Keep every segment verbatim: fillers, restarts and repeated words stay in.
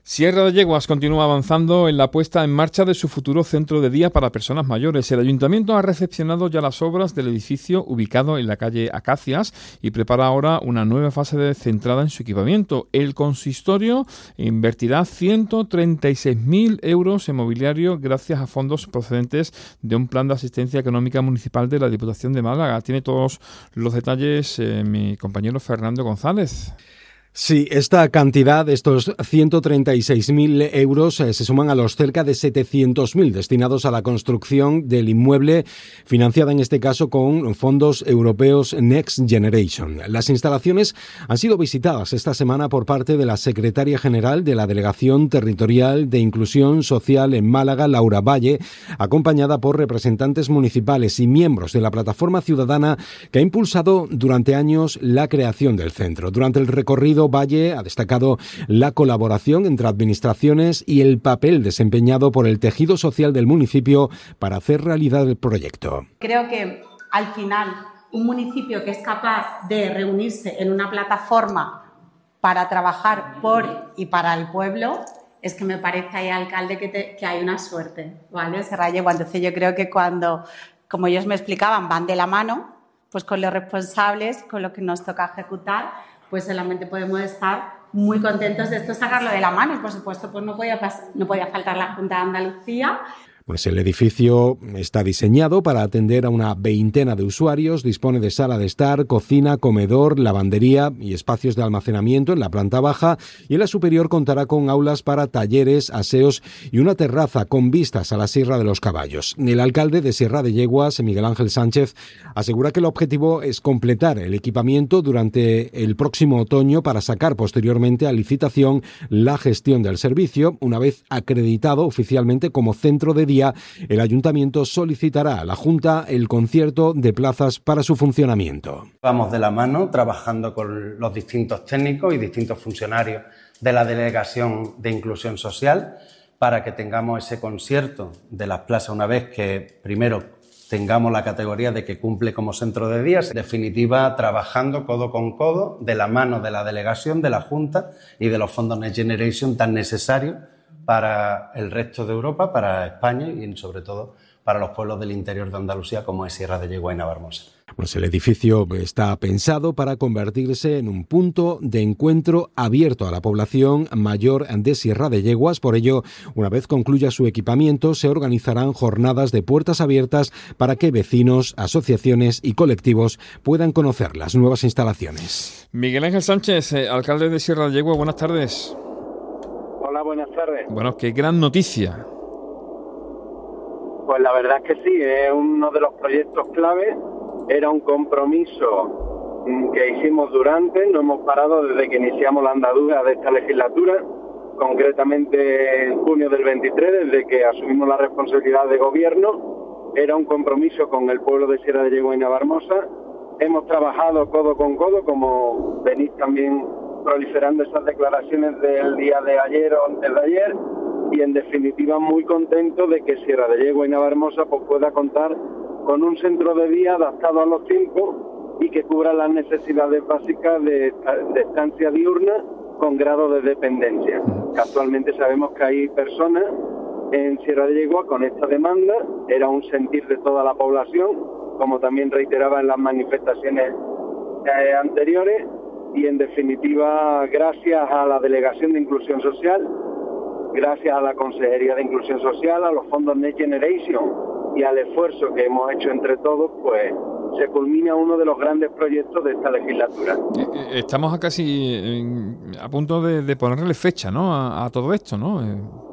Sierra de Yeguas continúa avanzando en la puesta en marcha de su futuro centro de día para personas mayores. El ayuntamiento ha recepcionado ya las obras del edificio ubicado en la calle Acacias y prepara ahora una nueva fase de centrada en su equipamiento. El consistorio invertirá ciento treinta y seis mil euros en mobiliario gracias a fondos procedentes de un plan de asistencia económica municipal de la Diputación de Málaga. Tiene todos los detalles eh, mi compañero Fernando González. Sí, esta cantidad, estos ciento treinta y seis mil euros, eh, se suman a los cerca de setecientos mil destinados a la construcción del inmueble, financiada en este caso con fondos europeos Next Generation. Las instalaciones han sido visitadas esta semana por parte de la secretaria general de la Delegación Territorial de Inclusión Social en Málaga, Laura Valle, acompañada por representantes municipales y miembros de la plataforma ciudadana que ha impulsado durante años la creación del centro. Durante el recorrido, Valle ha destacado la colaboración entre administraciones y el papel desempeñado por el tejido social del municipio para hacer realidad el proyecto. Creo que al final un municipio que es capaz de reunirse en una plataforma para trabajar por y para el pueblo, es que me parece ahí, alcalde, que, te, que hay una suerte, ¿vale? Sierra de Yeguas. Entonces yo creo que cuando, como ellos me explicaban, van de la mano, pues con los responsables, con lo que nos toca ejecutar, pues solamente podemos estar muy contentos de esto, sacarlo de la mano. Y, por supuesto, pues no podía, pas- no podía faltar la Junta de Andalucía. Pues el edificio está diseñado para atender a una veintena de usuarios, dispone de sala de estar, cocina, comedor, lavandería y espacios de almacenamiento en la planta baja, y en la superior contará con aulas para talleres, aseos y una terraza con vistas a la Sierra de los Caballos. El alcalde de Sierra de Yeguas, Miguel Ángel Sánchez, asegura que el objetivo es completar el equipamiento durante el próximo otoño para sacar posteriormente a licitación la gestión del servicio. Una vez acreditado oficialmente como centro de día, el ayuntamiento solicitará a la Junta el concierto de plazas para su funcionamiento. Vamos de la mano trabajando con los distintos técnicos y distintos funcionarios de la Delegación de Inclusión Social para que tengamos ese concierto de las plazas una vez que primero tengamos la categoría de que cumple como centro de día. En definitiva, trabajando codo con codo de la mano de la Delegación, de la Junta y de los fondos Next Generation tan necesarios para el resto de Europa, para España y sobre todo para los pueblos del interior de Andalucía como es Sierra de Yeguas y Navarmosa. Pues el edificio está pensado para convertirse en un punto de encuentro abierto a la población mayor de Sierra de Yeguas. Por ello, una vez concluya su equipamiento, se organizarán jornadas de puertas abiertas para que vecinos, asociaciones y colectivos puedan conocer las nuevas instalaciones. Miguel Ángel Sánchez, eh, alcalde de Sierra de Yeguas, buenas tardes. Hola, buenas tardes. Bueno, qué gran noticia. Pues la verdad es que sí, es uno de los proyectos clave, era un compromiso que hicimos durante, no hemos parado desde que iniciamos la andadura de esta legislatura, concretamente en junio del veintitrés, desde que asumimos la responsabilidad de gobierno, era un compromiso con el pueblo de Sierra de Yeguas y Navarmosa. Hemos trabajado codo con codo, como venís también proliferando esas declaraciones del día de ayer o antes de ayer, y en definitiva muy contento de que Sierra de Yeguas y Navarmosa pues pueda contar con un centro de día adaptado a los tiempos y que cubra las necesidades básicas de, de estancia diurna con grado de dependencia. Actualmente sabemos que hay personas en Sierra de Yeguas con esta demanda, era un sentir de toda la población, como también reiteraba en las manifestaciones eh, anteriores, y en definitiva gracias a la Delegación de Inclusión Social, gracias a la Consejería de Inclusión Social, a los fondos Next Generation y al esfuerzo que hemos hecho entre todos, pues se culmina uno de los grandes proyectos de esta legislatura. Estamos a casi en, a punto de, de ponerle fecha, ¿no? A, a todo esto, ¿no?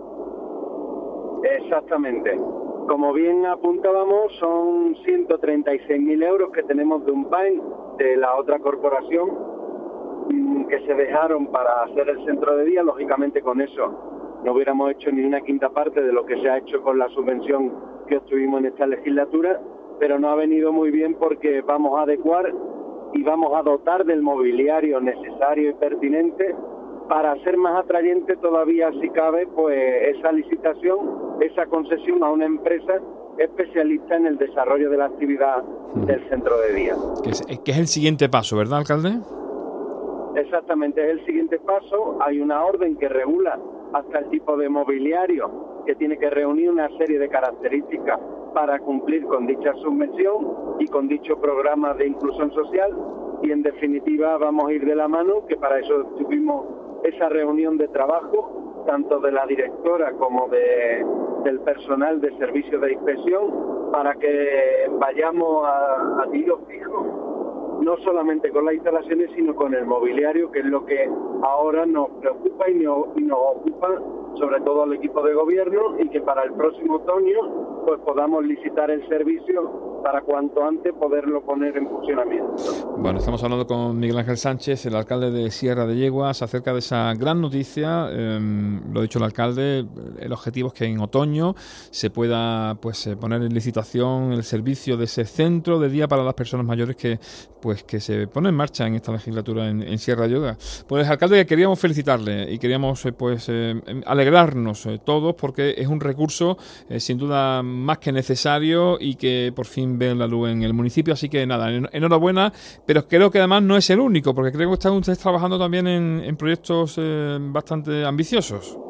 Exactamente. Como bien apuntábamos, son ciento treinta y seis mil euros que tenemos de un P A E de la otra corporación que se dejaron para hacer el centro de día. Lógicamente con eso no hubiéramos hecho ni una quinta parte de lo que se ha hecho con la subvención que obtuvimos en esta legislatura, pero no ha venido muy bien porque vamos a adecuar y vamos a dotar del mobiliario necesario y pertinente para hacer más atrayente todavía, si cabe, pues esa licitación, esa concesión a una empresa especialista en el desarrollo de la actividad del centro de día. Que es, que es el siguiente paso, ¿verdad, alcalde? Exactamente, es el siguiente paso. Hay una orden que regula hasta el tipo de mobiliario, que tiene que reunir una serie de características para cumplir con dicha subvención y con dicho programa de inclusión social. Y en definitiva vamos a ir de la mano, que para eso tuvimos esa reunión de trabajo, tanto de la directora como de, del personal de servicios de inspección, para que vayamos a, a tiro fijo, no solamente con las instalaciones, sino con el mobiliario, que es lo que ahora nos preocupa y nos, y nos ocupa, sobre todo al equipo de gobierno, y que para el próximo otoño pues podamos licitar el servicio para cuanto antes poderlo poner en funcionamiento. Bueno, estamos hablando con Miguel Ángel Sánchez, el alcalde de Sierra de Yeguas, acerca de esa gran noticia. Eh, lo ha dicho el alcalde, el objetivo es que en otoño se pueda pues poner en licitación el servicio de ese centro de día para las personas mayores que pues que se pone en marcha en esta legislatura en, en Sierra de Yeguas. Pues alcalde, queríamos felicitarle y queríamos eh, pues eh, alegrarnos eh, todos, porque es un recurso eh, sin duda más que necesario y que por fin ve la luz en el municipio. Así que nada, en, enhorabuena, pero creo que además no es el único, porque creo que están ustedes trabajando también en, en proyectos eh, bastante ambiciosos.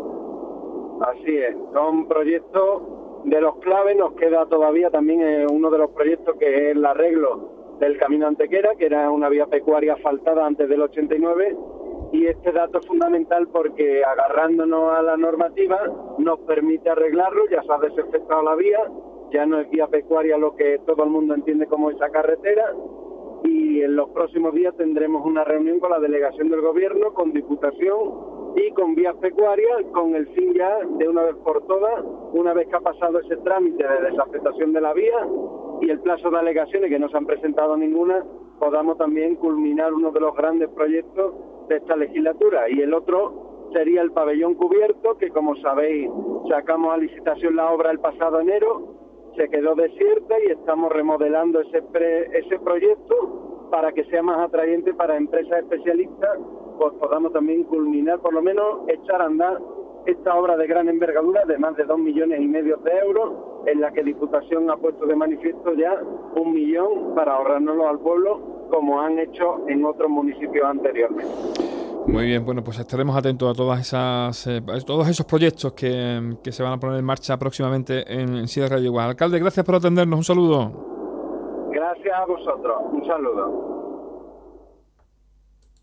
Así es, son proyectos de los claves. Nos queda todavía también eh, uno de los proyectos, que es el arreglo del Camino Antequera, que era una vía pecuaria asfaltada antes del ochenta y nueve, y este dato es fundamental porque, agarrándonos a la normativa, nos permite arreglarlo. Ya se ha desefectado la vía, ya no es vía pecuaria lo que todo el mundo entiende como esa carretera, y en los próximos días tendremos una reunión con la delegación del gobierno, con Diputación y con Vías Pecuarias, con el fin ya de una vez por todas, una vez que ha pasado ese trámite de desafectación de la vía y el plazo de alegaciones, que no se han presentado ninguna, podamos también culminar uno de los grandes proyectos de esta legislatura. Y el otro sería el pabellón cubierto, que como sabéis sacamos a licitación la obra el pasado enero, se quedó desierta y estamos remodelando ese, pre, ese proyecto para que sea más atrayente para empresas especialistas, pues podamos también culminar, por lo menos echar a andar esta obra de gran envergadura de más de dos millones y medio de euros, en la que Diputación ha puesto de manifiesto ya un millón para ahorrárnoslo al pueblo, como han hecho en otros municipios anteriormente. Muy bien, bueno, pues estaremos atentos a todas esas, eh, a todos esos proyectos que, que se van a poner en marcha próximamente en, en Sierra de Yeguas. Alcalde, gracias por atendernos, un saludo. Gracias a vosotros, un saludo.